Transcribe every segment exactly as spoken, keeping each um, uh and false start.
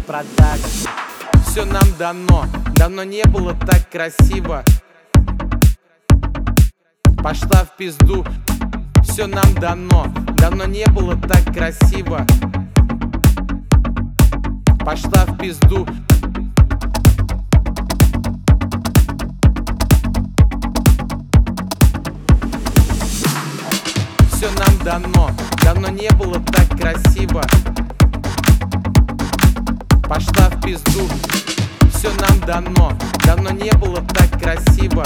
Production. Все нам дано, давно не было так красиво. Пошла в пизду. Все нам дано, давно не было так красиво. Пошла в пизду. Все нам дано, давно не было так красиво. Пошла в пизду. Все нам дано, давно не было так красиво.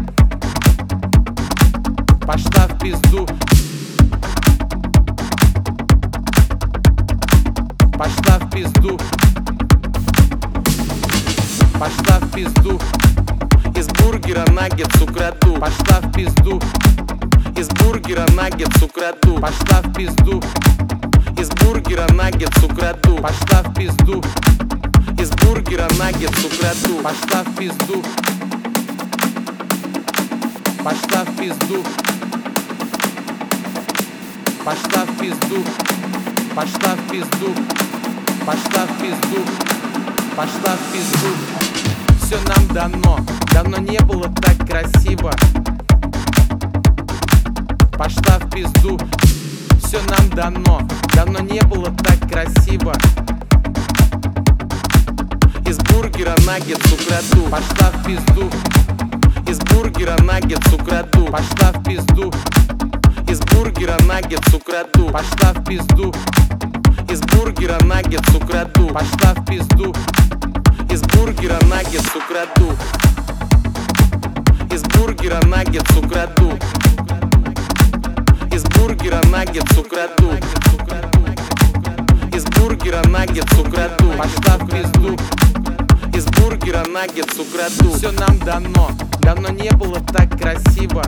Пошла в пизду. Пошла в пизду. Пошла в пизду. Из бургера наггетс украду. Пошла в пизду. Из бургера наггетс украду. Пошла в пизду. Из бургера наггетс украду. Пошла в пизду. Из бургера наггетс украду. Пошла в пизду. Пошла в пизду. Пошла в пизду. Пошла в пизду. Пошла в пизду. Пошла в пизду. Все нам дано, давно не было так красиво. Пошла в пизду. Все нам дано, давно не было так красиво. Из бургера наггетс украду. Пошла в пизду. Из бургера наггетс украду. Пошла в пизду. Из бургера наггетс украду. Пошла в пизду. Из бургера наггетс украду. Пошла в пизду. Из бургера наггетс украду. Из бургера наггетс украду. Из бургера наггетс украду. Из бургера наггетс украду. Пошла в пизду. Из бургера наггетс украду. Все нам дано, давно не было так красиво.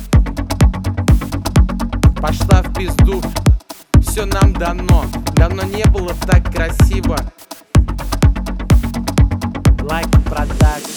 Пошла в пизду. Все нам дано, давно не было так красиво. Like Production.